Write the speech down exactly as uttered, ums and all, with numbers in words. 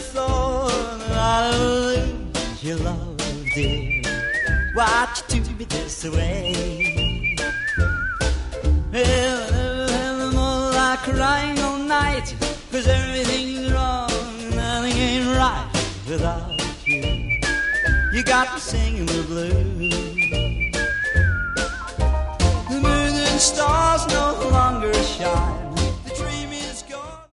thought I'd lose your love, dear. Why'd you do me this way? Well, I'm more like crying all night, 'cause everything's wrong, nothing ain't right without you. You got me singing the blues.